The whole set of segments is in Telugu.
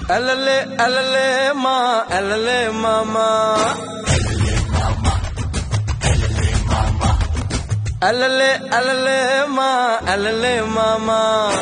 అలలే అలలే మా అలలే మామా అలలే అలలే మా అలలే మామా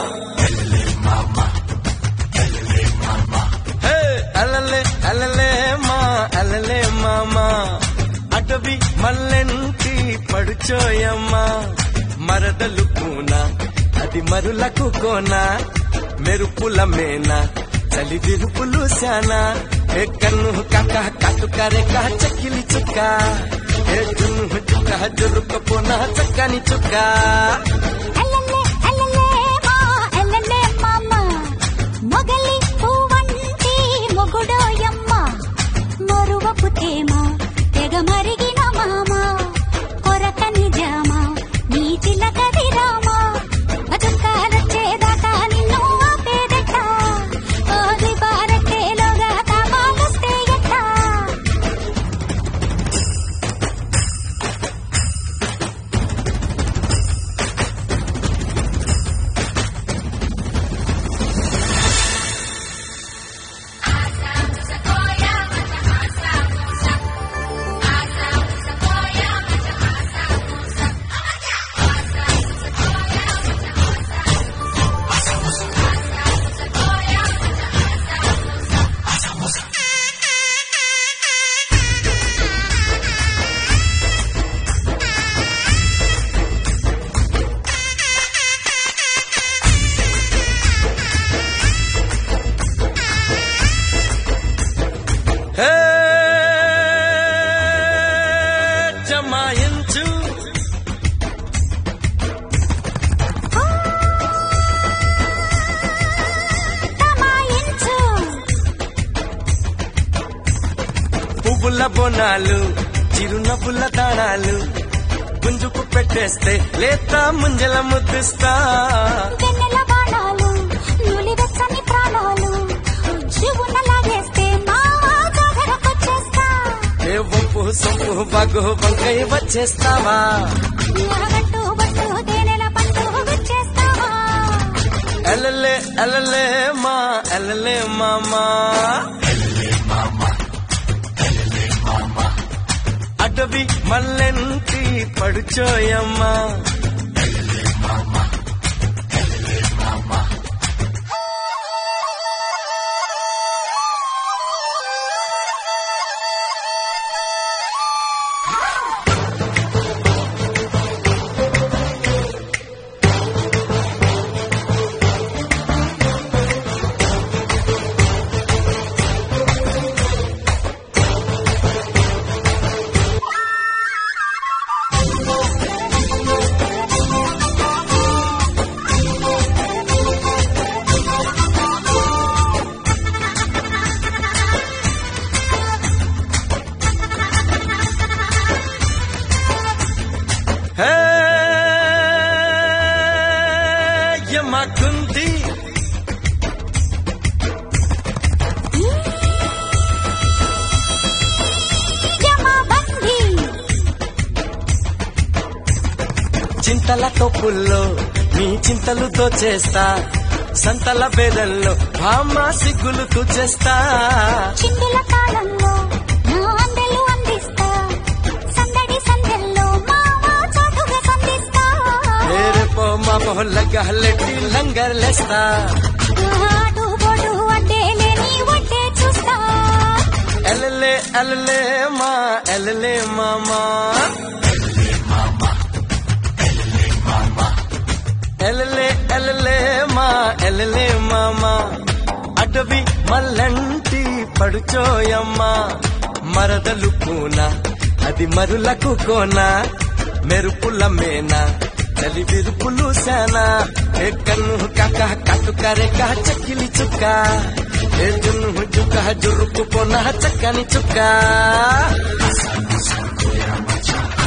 హే అలలే అలలే మా అలలే మామా అటవి మల్లెంటి పడుచోయమ్మా మరదలు కూన అది మరులకు కోన మెరుపుల మేన చలి విరుపులు శానా ఏ కన్ను కాక కాటుకారే కా చక్కిలి చుక్క ఏ జున్ను చుక్క జురుకపోన చక్కని చుక్క అల్లల్లే అల్లల్లే మా అల్లల్లే మామ మొగలి పువ్వంటి మొగుడోయమ్మ మరువపు తేమ తెగ మరిగిన మామ కొరక నిజామ నీ చిలకది రామ బతుకాలొచ్చేదాకా నిన్ను ఆపేదట ఓది బారకేలోగా తాపాలొస్తే ఎట్ట హే జమాయించు తమాయించు పువ్వుల బోనాలు చిరునవ్వుల తాళాలు గుంజుకు పెట్టేస్తే లేత ముంజల ముద్దిస్తా వెన్నెల బాణాలు నులివెచ్చని ప్రాణాలు జీవున లాగేస్తే మావా జాగరకొచ్చేస్తా ఏ వంపు సొంపు బాగు వంకై వచ్చేస్తావా ఎరగట్టు బట్టు తేనెల పట్టు వచ్చేస్తావా అలలే అలలే మా అలలే మామా అటవి మల్లెంటి పడుచోయమ్మా హే యమ్మా కుంతి జమాబందీ చింతల తొప్పుల్లో నీ చింతలు దోచేస్తా సంతల బేదల్లో భామ సిగ్గులు తుచేస్తా చిందుల కాలంలో నా అందెలు అందిస్తా సందడి సందెల్లో మావా చాటుగా సందిస్తా రేపో మా మొహల్లెట్టి లంగర్లేస్తా ఆటు బోటు అడ్డేలేని వడ్డే చూస్తా అలలే అలలే మా అలలే మామా అలలే అలలే మా అలలే మామా అటవి మల్లంటి పడుచోయమ్మా మరదలు కూన అది మరులకు కోన మెరుపుల మేన చలి విరుపులు శానా ఏ కన్ను కాక కాటుకారే కా చక్కిలి చుక్క ఏ జున్ను చుక్క జురుకు పోన చక్కని చుక్క